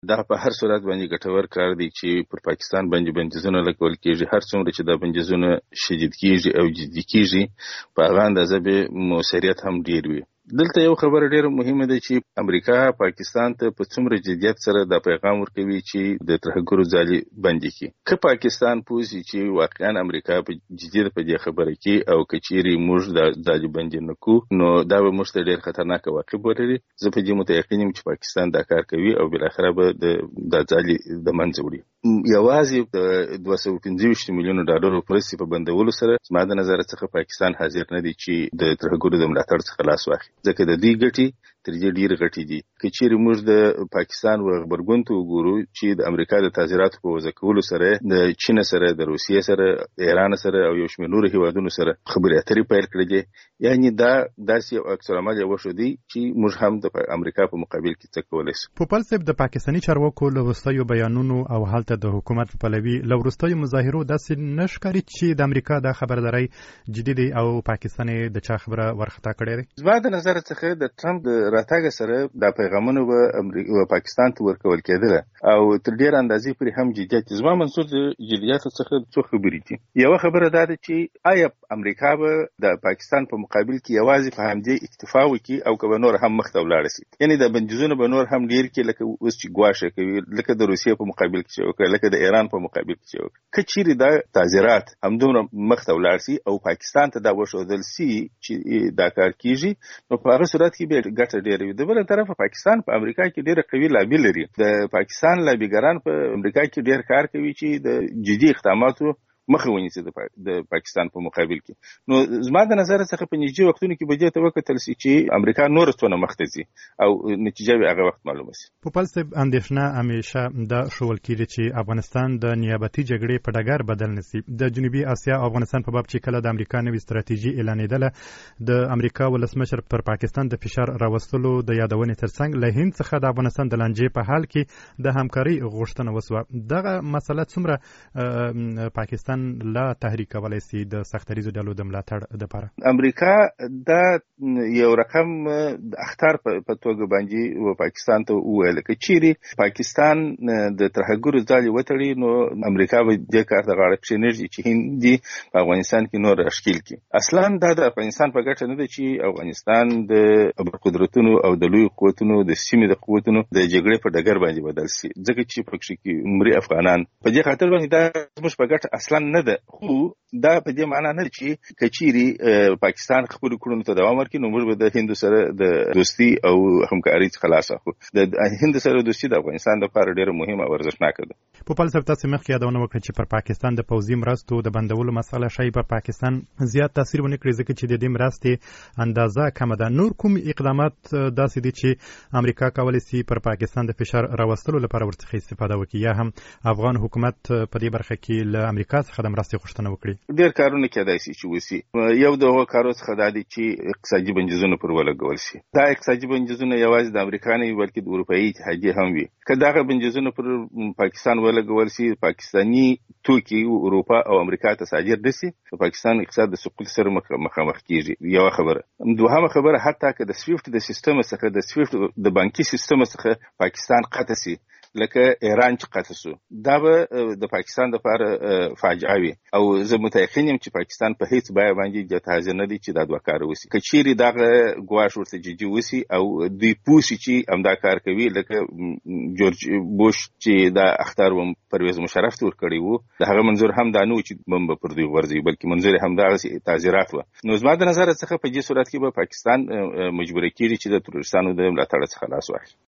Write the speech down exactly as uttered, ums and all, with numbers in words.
دا په هر صورت باندې ګټور کار دی چې پر پاکستان باندې بندیزونه لګول کېږي. هر څومره چې دا بندیزونه شدید کېږي او جدي کېږي په هغه اندازه به موثریت هم ډیر وي. دلته یو خبره ډیره مهمه ده چې امریکا پاکستان ته په څومره جدیت سره دا پیغام ورکوي چې د ترهګرو ځالې بندې کړي. که پاکستان پوه شي چې واقعا امریکا په جدیت په دې خبره کې او که چیرې موږ دا ځالې بندې نه کړو نو دا به موږ ته ډېر خطرناک واقع ولري. زه په دې متیقن یم چې پاکستان دا کار کوي او بالاخره به د دا ځالې د منځه وړي. یوازې د دوه سوه پنځه ویشت میلیونو ډالرو پرسې په بندولو سره زما د نظر څخه پاکستان حاضر نه دی چې د ترهګرو د ملاتړ څخه لاس واخلي، ځکه د دوی ګټې تر دې ډېرې غټې دي. که چیرې موږ د پاکستان و غبرګون ته وګورو چې د امریکا د تعزیراتو په وضع کولو سره د چین سره، د روسیې سره، ایران سره او یو شمېر نورو هیوادونو سره خبرې اترې پیل کړې دي، یعنی دا داسې یو عکس العمل یې وښودی چې موږ هم د امریکا په مقابل کې څه کولی شو. پوپل صاحب، د پاکستاني چارواکو له وروستیو بیانونو او هلته د حکومت په پلوي له وروستیو مظاهرو داسې نه ښکاري چې د امریکا دا خبرداری جدي دی او پاکستان د چا خبره ورخطا کړې ده؟ زما د نظر څخه د ټرمپ د راتګ سره دا پیغامونه به امریکا پاکستان ته ورکول کېدل او تر ډېر اندازې پورې هم جديت. زما منظور د جديت څخه څو خبرې دي. یو خبره دا ده چې آیا امریکا به د پاکستان په مقابل کې یوازې په همدې اکتفا وکړي او که به نور هم مخ ته ولاړ شي؟ یعنی د بندیزونه به نور هم ډېر کړي لکه اوس چې ګواښه کوي، لکه د روسیې په مقابل کې چې وکړه، لکه د ایران په مقابل کې چې وکړه. که چیرې دا تعزیرات همدومره مخ ته ولاړ شي او پاکستان ته دا وښودل شي چې دا کار کېږي نو په هغه صورت کې به ګټه ډېره وي. د بله طرفه پاکستان په امریکا کې ډېره قوي لابي لري. د پاکستان لابیګران په امریکا کې ډېر کار کوي چې د جدي اقداماتو مخه ونیسي د پاکستان په مقابل کې. نو زما د نظر څخه په نږدې وختونو کې به دې ته وکتل شي چې امریکا نور څونه مخته ځي او نتیجه به هغه وخت معلومه شي. پوپل صاحب، اندېښنه همیشه دا ښوول کېږي چې افغانستان د نیابتي جګړې په ډګر بدل نشي. د جنوبي اسیا او افغانستان په باب چې کله د امریکا نوې ستراتیژي اعلانېدله، د امریکا ولسمشر پر پاکستان د فشار راوستلو د یادونې ترڅنګ له هند څخه د افغانستان د لانجې په حال کې د همکارۍ غوښتنه وسوه. دغه مسله څومره پاکستان لا تحریک کولای شي د سختریزو ډلو د ملاتړ لپاره؟ امریکا دا یو رقم اختر په توګه باندې و پاکستان ته وویل چې چیرې پاکستان د ترهګرو ځالې وتړي نو امریکا به دې کار ته غاړه کښېنږدي چې هند په افغانستان کې نور راښکیل کړي. اصلا دا د افغانستان په ګټه نه ده چې افغانستان د ابرقدرتونو او د لوی قوتونو د سیمې د قوتونو د جګړې په ډګر باندې بدل شي، ځکه چې پکې کې مري افغانان په دې خاطر باندې دا زموږ په ګټه اصلا نه ده. خو دا په دې معنا نه چې کچيري پاکستان خپل کړنو ته دوام ورکړي نو موږ به د هند سره د دوستي او همکاري څخه خلاص اخلو. د هند سره دوستي د افغانستان لپاره ډېره مهمه او ارزښتناکه ده. پوپل صاحب، تاسو مخکې یادونه وکړه چې پر پاکستان د پوځي مرستو د بندولو مسله شاید پر پاکستان زیات تاثیر ونه کړي ځکه چې د دې مرستې اندازه کمه ده. نور کوم اقدامات داسې دي چې امریکا کولی شي پر پاکستان د فشار راوستلو لپاره ورڅخه استفاده وکړي یا هم افغان حکومت په دې برخه کې له امریکا څخه د مرستې غوښتنه وکړي؟ ډېر کارونه کېدای شي چې وشي. یو د هغو کارو څخه دا دی چې اقتصادي بندیزونه پر ولګول شي. دا اقتصادي بندیزونه یوازې د امریکا نه وي بلکې د اروپایي اتحادیې هم وي. که دغه بندیزونه پر پاکستان ولګول شي، پاکستاني توکي اروپا او امریکا ته صادر نه شي، د پاکستان اقتصاد د سقوط سره مخامخ کېږي. یوه خبره. دوهمه خبره، حتی که د سویفټ د سیستم څخه د سویفټ د بانکي سیستم څخه پاکستان قطع شي لکه ایران چې قطع شو، دا به د پاکستان لپاره فاجعه وي او زه متيقن یم چې پاکستان په هیڅ بیه باندې د حاضر نه دي چې دا دوه کار وشي. که چیرې دغه ګواښ ورته جدي وشي او دوی پوه شي چې همدا کار کوي، لکه جورج بوش چې دا اختار و پرویز مشرف ته ورکړی وو، د هغه منظور هم دا نه و چې بم به پر دوی غورځوي بلکې منظور هم دغسې تعزیرات وه. نو زما د نظر څخه په دې صورت کې به پاکستان مجبوره کېږي چې د تروریستانو د ملاتړ څخه لاس واخلي.